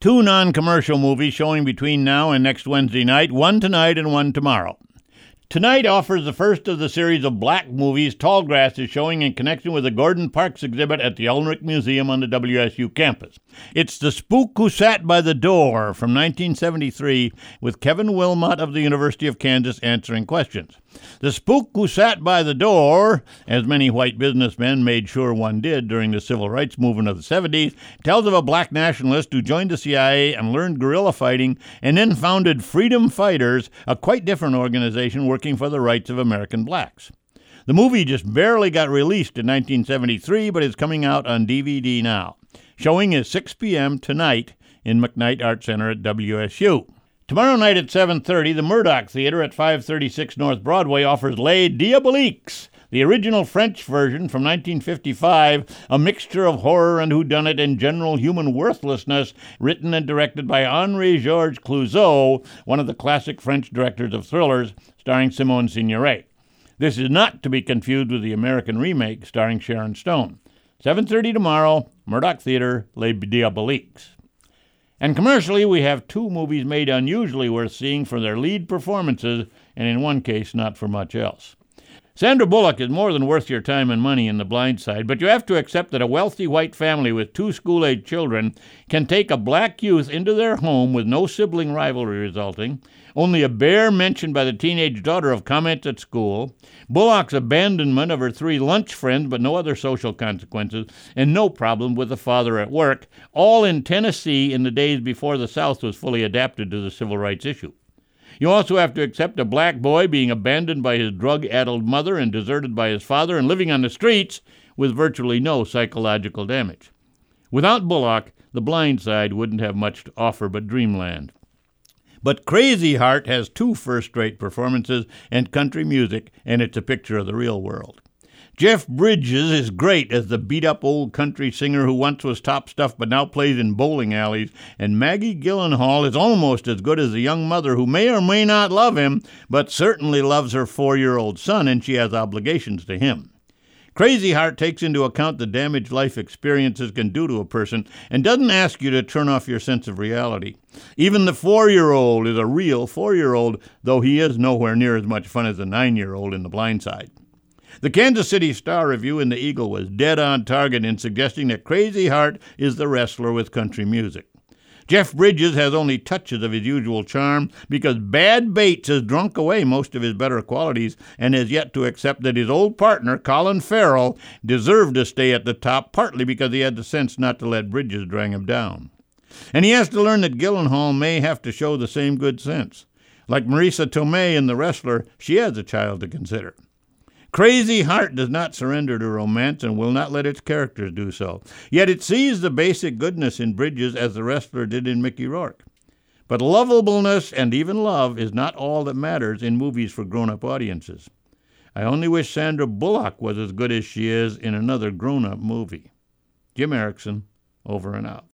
Two non-commercial movies showing between now and next Wednesday night, one tonight and one tomorrow. Tonight offers the first of the series of black movies Tallgrass is showing in connection with the Gordon Parks exhibit at the Ulrich Museum on the WSU campus. It's The Spook Who Sat by the Door from 1973 with Kevin Wilmot of the University of Kansas answering questions. The Spook Who Sat by the Door, as many white businessmen made sure one did during the civil rights movement of the 70s, tells of a black nationalist who joined the CIA and learned guerrilla fighting and then founded Freedom Fighters, a quite different organization working for the rights of American blacks. The movie just barely got released in 1973, but is coming out on DVD now. Showing is 6 p.m. tonight in McKnight Art Center at WSU. Tomorrow night at 7:30, the Murdoch Theater at 536 North Broadway offers Les Diaboliques, the original French version from 1955, a mixture of horror and whodunit and general human worthlessness, written and directed by Henri-Georges Clouzot, one of the classic French directors of thrillers, starring Simone Signoret. This is not to be confused with the American remake starring Sharon Stone. 7:30 tomorrow, Murdoch Theater, Les Diaboliques. And commercially, we have two movies made unusually worth seeing for their lead performances, and in one case, not for much else. Sandra Bullock is more than worth your time and money in The Blind Side, but you have to accept that a wealthy white family with two school-age children can take a black youth into their home with no sibling rivalry resulting, only a bare mention by the teenage daughter of comments at school, Bullock's abandonment of her three lunch friends but no other social consequences, and no problem with the father at work, all in Tennessee in the days before the South was fully adapted to the civil rights issue. You also have to accept a black boy being abandoned by his drug-addled mother and deserted by his father and living on the streets with virtually no psychological damage. Without Bullock, The Blind Side wouldn't have much to offer but dreamland. But Crazy Heart has two first-rate performances and country music, and it's a picture of the real world. Jeff Bridges is great as the beat-up old country singer who once was top stuff but now plays in bowling alleys, and Maggie Gyllenhaal is almost as good as the young mother who may or may not love him, but certainly loves her 4-year-old son, and she has obligations to him. Crazy Heart takes into account the damage life experiences can do to a person and doesn't ask you to turn off your sense of reality. Even the 4-year-old is a real 4-year-old, though he is nowhere near as much fun as the 9-year-old in The Blind Side. The Kansas City Star-Review in the Eagle was dead on target in suggesting that Crazy Heart is the wrestler with country music. Jeff Bridges has only touches of his usual charm because Bad Bates has drunk away most of his better qualities and has yet to accept that his old partner, Colin Farrell, deserved to stay at the top, partly because he had the sense not to let Bridges drag him down. And he has to learn that Gyllenhaal may have to show the same good sense. Like Marisa Tomei in The Wrestler, she has a child to consider. Crazy Heart does not surrender to romance and will not let its characters do so. Yet it sees the basic goodness in Bridges as the wrestler did in Mickey Rourke. But lovableness and even love is not all that matters in movies for grown-up audiences. I only wish Sandra Bullock was as good as she is in another grown-up movie. Jim Erickson, over and out.